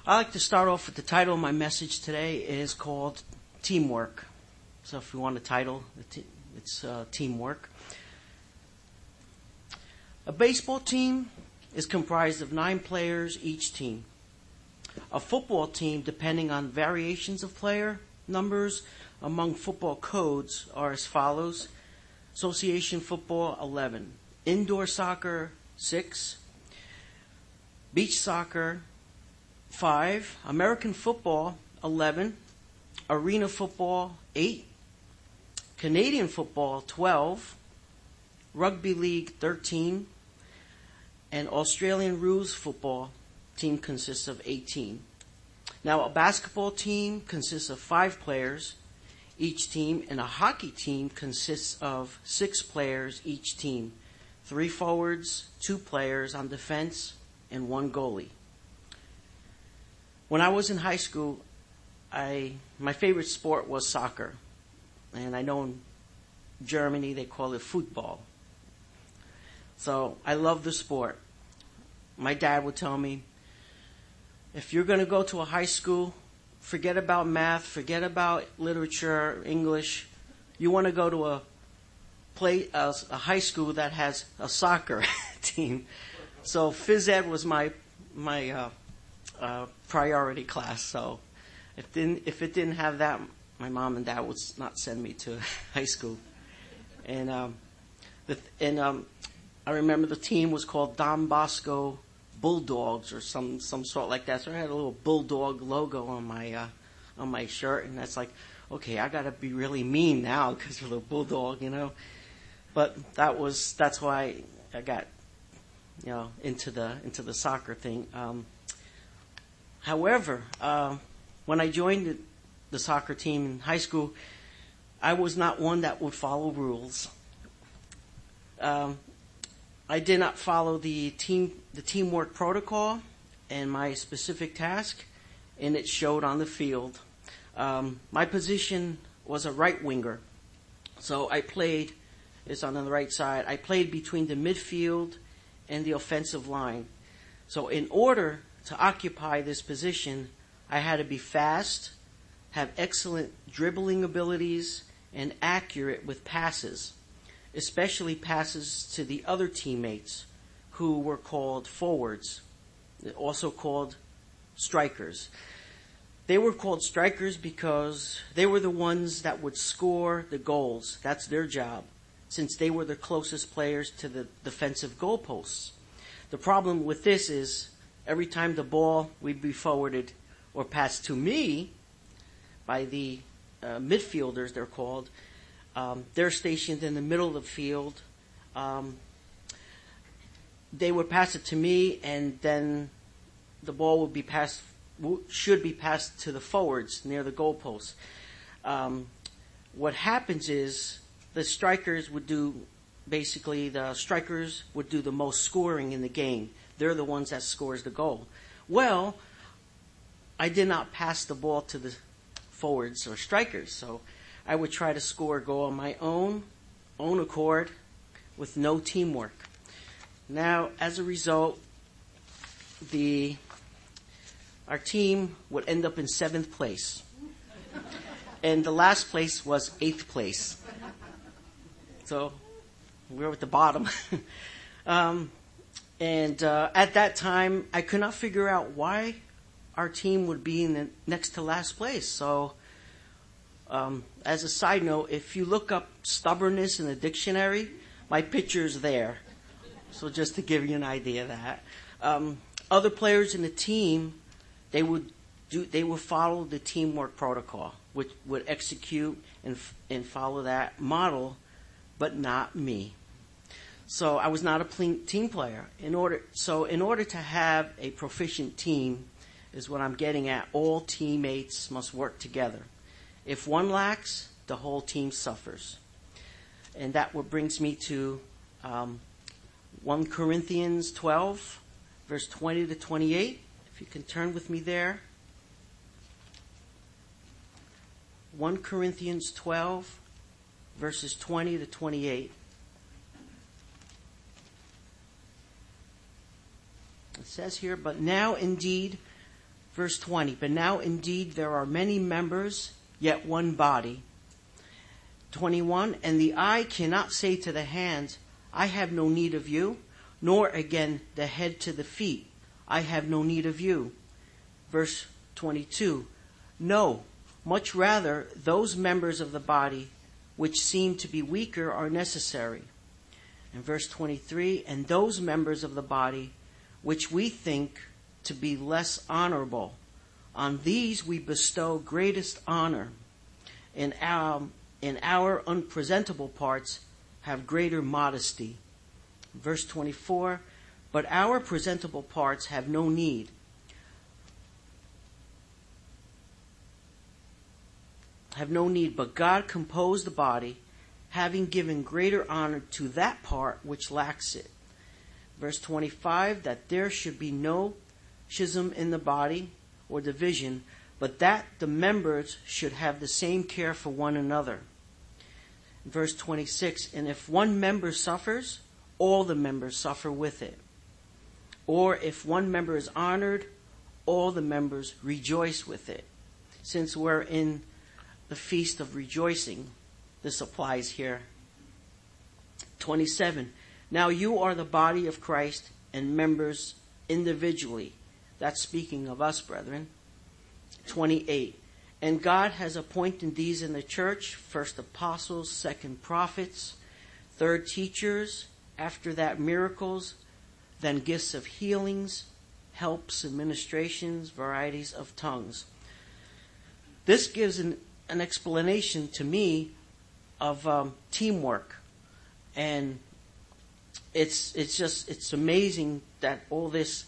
I like to start off with the title of my message today is called Teamwork. So if you want a title, it's Teamwork. A baseball team is comprised of 9 players each team. A football team, depending on variations of player numbers among football codes, are as follows. Association football, 11. Indoor soccer, 6. Beach soccer, 5. American football, 11. Arena football, 8. Canadian football, 12. Rugby league, 13. And Australian rules football team consists of 18. Now, a basketball team consists of 5 players each team, and a hockey team consists of 6 players each team. 3 forwards, 2 players on defense, and 1 goalie. When I was in high school, my favorite sport was soccer. And I know in Germany they call it football. So I love the sport. My dad would tell me, if you're going to go to a high school, forget about math, forget about literature, English. You want to go to a high school that has a soccer team. So phys ed was my priority class. So if it didn't have that, my mom and dad would not send me to high school. And I remember the team was called Don Bosco Bulldogs or some sort like that. So I had a little bulldog logo on my shirt, and that's like, okay, I got to be really mean now because you're a bulldog, you know. But that's why I got, into the soccer thing. However, when I joined the soccer team in high school, I was not one that would follow rules. I did not follow the teamwork protocol and my specific task, and it showed on the field. My position was a right winger, so I played. It's on the right side. I played between the midfield and the offensive line. So in order to occupy this position, I had to be fast, have excellent dribbling abilities, and accurate with passes, especially passes to the other teammates who were called forwards, also called strikers. They were called strikers because they were the ones that would score the goals. That's their job, since they were the closest players to the defensive goalposts. The problem with this is every time the ball would be forwarded or passed to me by the midfielders, they're called, they're stationed in the middle of the field. They would pass it to me, and then the ball should be passed to the forwards near the goalpost. What happens is the strikers would do the most scoring in the game. They're the ones that scores the goal. Well, I did not pass the ball to the forwards or strikers, so I would try to score a goal on my own accord with no teamwork. Now, as a result, our team would end up in 7th place. And the last place was 8th place. So we were at the bottom. At that time, I could not figure out why our team would be in the next to last place. So as a side note, if you look up stubbornness in the dictionary, my picture's there. So just to give you an idea of that. Other players in the team, they would follow the teamwork protocol, which would execute and follow that model, but not me. So I was not a team player. In order to have a proficient team, is what I'm getting at. All teammates must work together. If one lacks, the whole team suffers. And that what brings me to 1 Corinthians 12, verse 20 to 28. If you can turn with me there. 1 Corinthians 12, verses 20 to 28. It says here, but now indeed, Verse 20, but now indeed there are many members, yet one body. 21, and the eye cannot say to the hands, I have no need of you, nor again the head to the feet, I have no need of you. Verse 22, no, much rather those members of the body which seem to be weaker are necessary. And verse 23, and those members of the body which we think to be less honorable, on these we bestow greatest honor, and our unpresentable parts have greater modesty. Verse 24, but our presentable parts have no need. But God composed the body, having given greater honor to that part which lacks it. Verse 25, that there should be no schism in the body or division, but that the members should have the same care for one another. Verse 26, and if one member suffers, all the members suffer with it. Or if one member is honored, all the members rejoice with it. Since we're in the feast of rejoicing, this applies here. 27, now you are the body of Christ and members individually. That's speaking of us, brethren. 28, and God has appointed these in the church, first apostles, second prophets, third teachers, after that miracles, then gifts of healings, helps, administrations, varieties of tongues. This gives an explanation to me of teamwork, and it's amazing that all this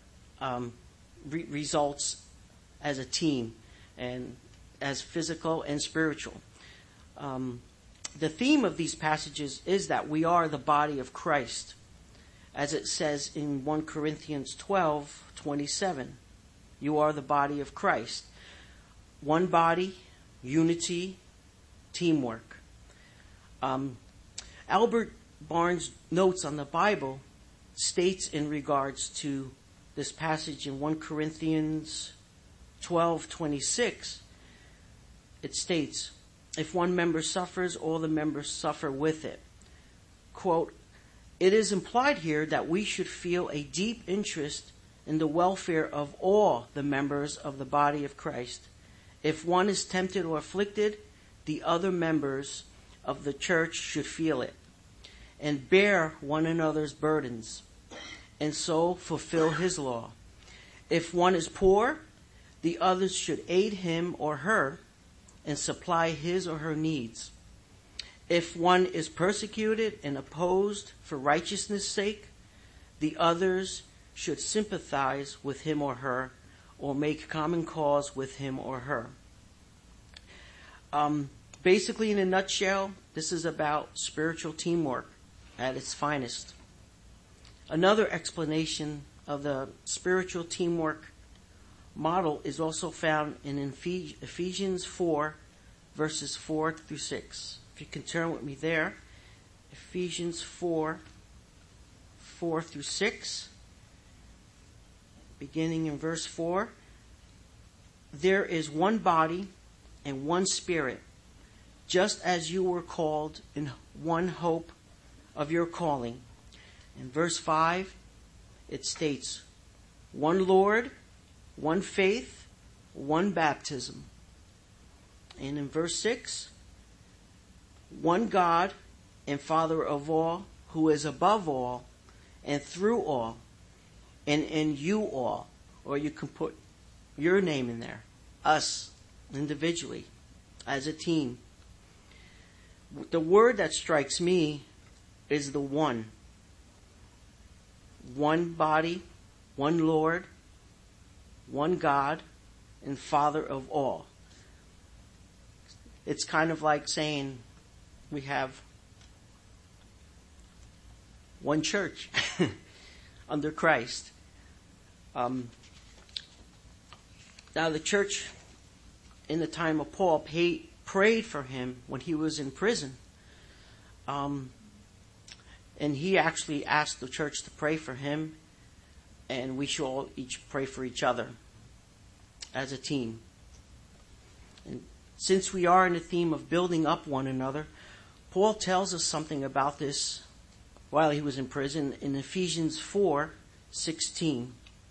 results as a team and as physical and spiritual. The theme of these passages is that we are the body of Christ, as it says in 1 Corinthians 12:27. You are the body of Christ. One body, unity, teamwork. Albert Barnes' notes on the Bible states in regards to this passage in 1 Corinthians 12:26, it states, if one member suffers, all the members suffer with it. Quote, it is implied here that we should feel a deep interest in the welfare of all the members of the body of Christ. If one is tempted or afflicted, the other members of the church should feel it and bear one another's burdens, and so fulfill his law. If one is poor, the others should aid him or her and supply his or her needs. If one is persecuted and opposed for righteousness' sake, the others should sympathize with him or her or make common cause with him or her. Basically, in a nutshell, this is about spiritual teamwork at its finest. Another explanation of the spiritual teamwork model is also found in Ephesians 4, verses 4 through 6. If you can turn with me there. Ephesians 4, 4 through 6. Beginning in verse 4. There is one body and one Spirit, just as you were called in one hope of your calling. In verse 5, it states, one Lord, one faith, one baptism. And in verse 6, one God and Father of all, who is above all and through all and in you all. Or you can put your name in there, us individually, as a team. The word that strikes me is the one. One body, one Lord, one God, and Father of all. It's kind of like saying we have one church under Christ. Now the church in the time of Paul prayed for him when he was in prison. And he actually asked the church to pray for him, and we should all each pray for each other. as a team. And since we are in the theme of building up one another, Paul tells us something about this while he was in prison in Ephesians 4:16.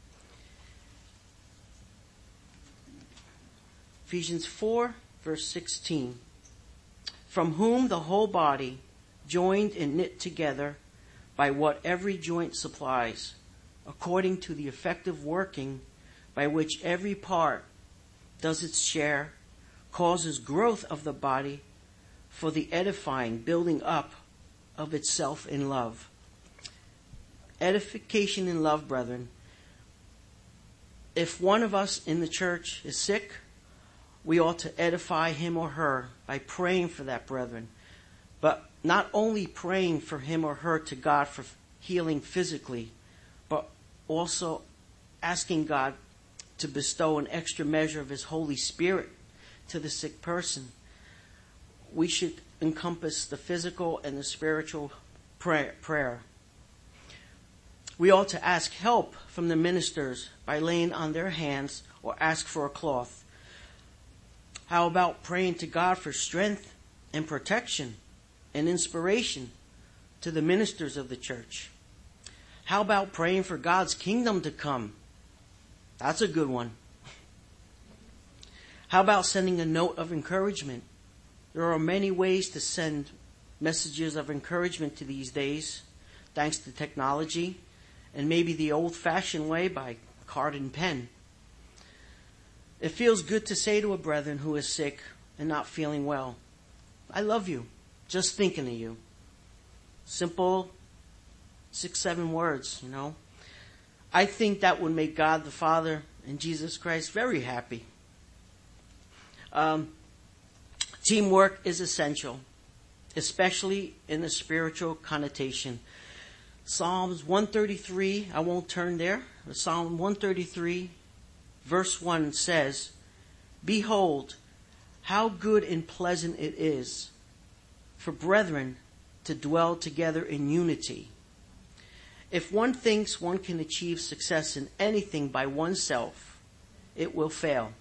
Ephesians 4, verse 16. From whom the whole body, joined and knit together by what every joint supplies, according to the effective working by which every part does its share, causes growth of the body for the edifying, building up of itself in love. Edification in love, brethren. If one of us in the church is sick, we ought to edify him or her by praying for that brethren. But not only praying for him or her to God for healing physically, but also asking God to bestow an extra measure of His Holy Spirit to the sick person. We should encompass the physical and the spiritual prayer. We ought to ask help from the ministers by laying on their hands or ask for a cloth. How about praying to God for strength and protection and inspiration to the ministers of the church? How about praying for God's kingdom to come? That's a good one. How about sending a note of encouragement? There are many ways to send messages of encouragement to these days, thanks to technology, and maybe the old-fashioned way by card and pen. It feels good to say to a brethren who is sick and not feeling well, I love you, just thinking of you. Simple 6-7 words, I think that would make God the Father and Jesus Christ very happy. Teamwork is essential, especially in the spiritual connotation. Psalms 133, I won't turn there. Psalm 133, verse 1 says, Behold, how good and pleasant it is for brethren to dwell together in unity. If one thinks one can achieve success in anything by oneself, it will fail.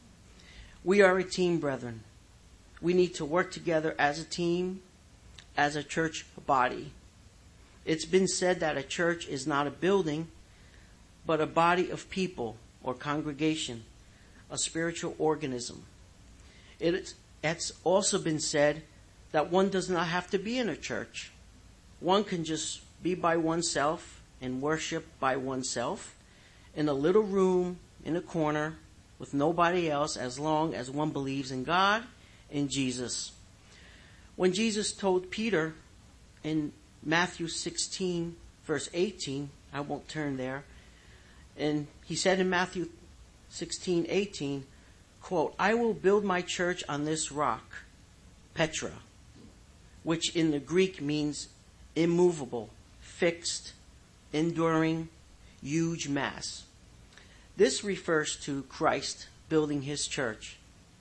We are a team, brethren. We need to work together as a team, as a church body. It's been said that a church is not a building, but a body of people or congregation, a spiritual organism. It's also been said that one does not have to be in a church. One can just be by oneself and worship by oneself in a little room in a corner with nobody else, as long as one believes in God and Jesus. When Jesus told Peter in Matthew 16, verse 18, I won't turn there, and he said in Matthew 16:18, quote, I will build my church on this rock, Petra, which in the Greek means immovable, fixed, enduring, huge mass. This refers to Christ building His church.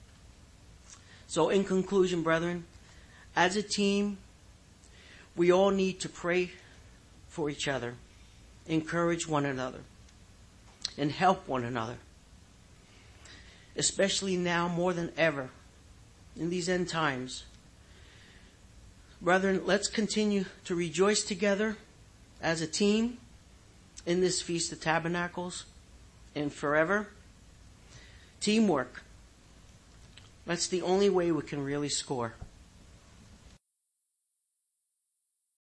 So in conclusion, brethren, as a team, we all need to pray for each other, encourage one another, and help one another. Especially now more than ever in these end times. Brethren, let's continue to rejoice together as a team in this Feast of Tabernacles and forever. Teamwork. That's the only way we can really score.